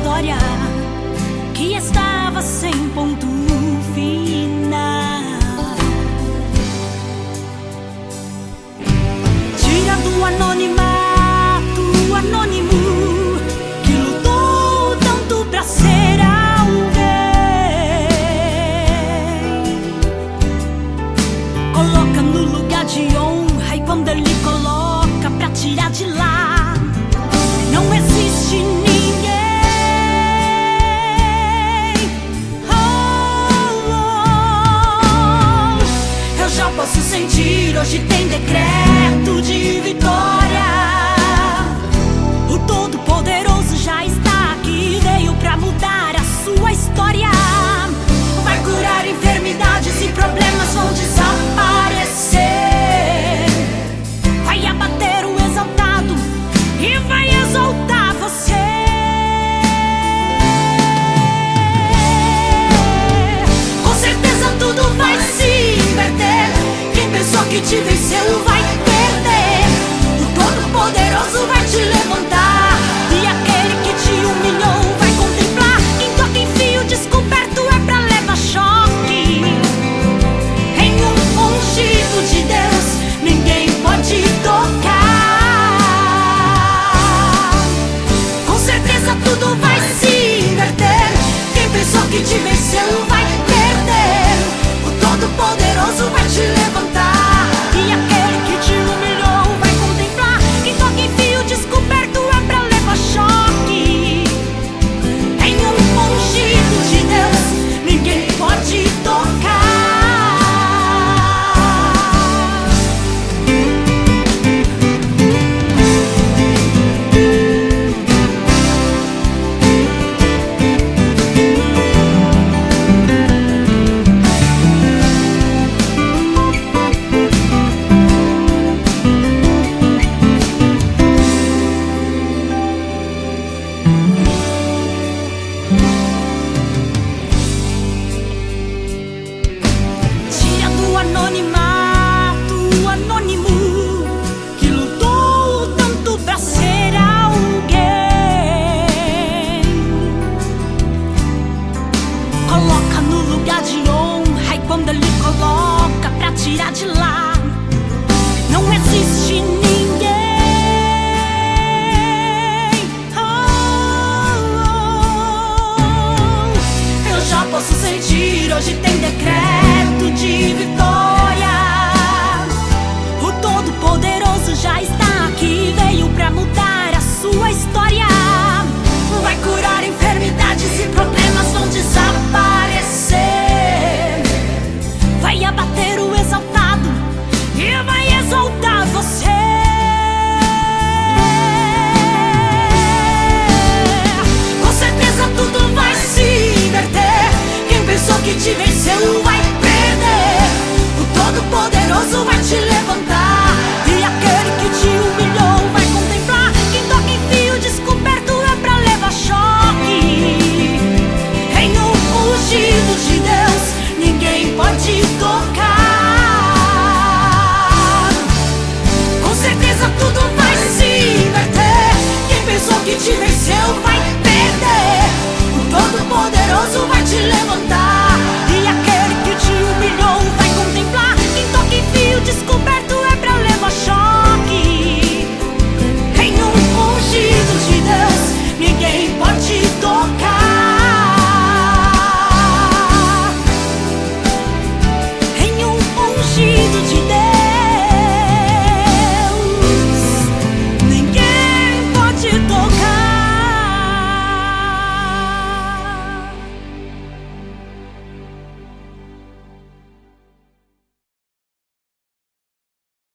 história que estava sem ponto final. Tira do anonimato o anônimo que lutou tanto pra ser alguém. Coloca no lugar de honra, e quando ele coloca pra tirar de lá, não existe ninguém. Eu já posso sentir, hoje tem decreto de vitória. O Todo-Poderoso já está aqui, veio pra mudar a sua história. Vai curar enfermidades e problemas vão desaparecer. Vai abater o exaltado e vai exaltar você. Com certeza tudo vai se inverter. Quem pensou que te venceu vai perder. O Todo-Poderoso vai te levantar, e aquele que te humilhou vai contemplar. Quem toca em fio descoberto é pra levar choque. Em um ungido de Deus ninguém pode tocar. Com certeza tudo vai se inverter. Quem pensou que te venceu vai perder. O Todo-Poderoso vai te levantar, e aquele que te humilhou vai contemplar. Quem toca em fio descoberto é pra levar choque. Em um ungido de Deus ninguém pode tocar. Tira do anonimato o anônimo que lutou tanto pra ser alguém. Coloca no lugar de honra, e quando ele coloca pra tirar de lá, não existe ninguém. Eu já posso sentir, hoje tem